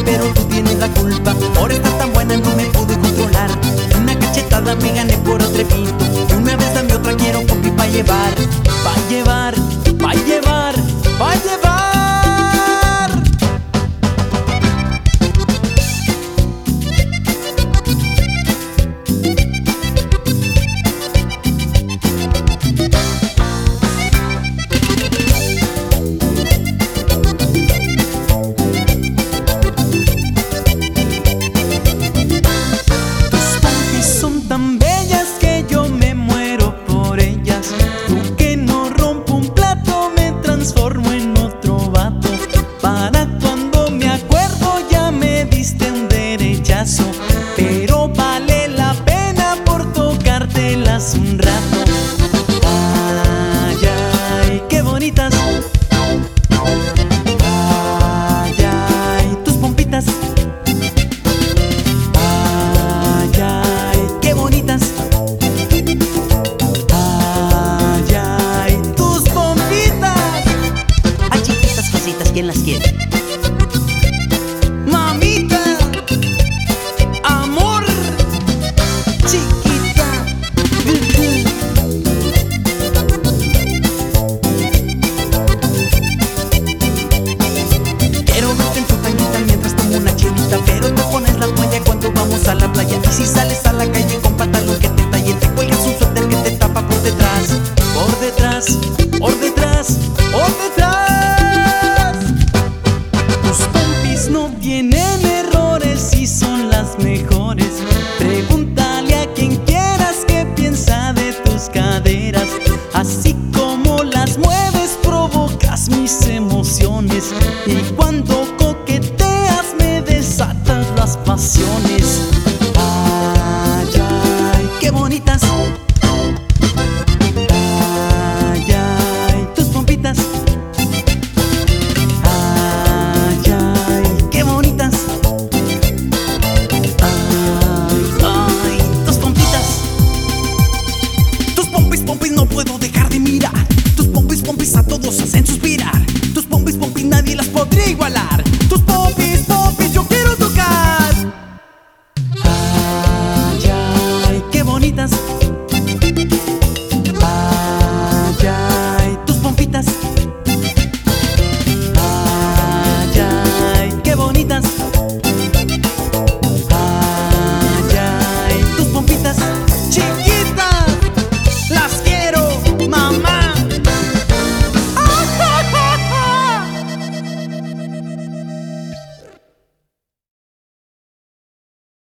pero tú tienes la culpa. Por estar tan buena no me pude controlar. Una cachetada me gané por atrevito. Una vez dame otra, quiero popi pa' llevar. Pa' llevar, pa' llevar, pa' llevar. Tan bellas que yo me muero por ellas. Tú que no rompo un plato me transformo en otro vato. Para cuando me acuerdo ya me diste un derechazo, pero vale la pena por tocártelas un rato. Ay, ay, qué bonitas. Ay, ay, tus pompitas. ¿Quién las quiere? Mamita, amor, chiquita. Quiero verte en tu tanguita mientras tomo una chelita, pero te pones la toalla cuando vamos a la playa. Y si sales a la calle con pantalón que te talle, te cuelgas un suéter que te tapa por detrás. Por detrás, por detrás, por detrás. No tienen errores y son las mejores. Pregúntale a quien quieras qué piensa de tus caderas. Así como las mueves provocas mis emociones, y cuando coqueteas me desatas las pasiones. Ay, ay, qué bonitas. Ay, ay, tus pompitas. No puedo dejar de mirar. Tus pompis a todos hacen suspirar. Tus pompis nadie las podría igualar.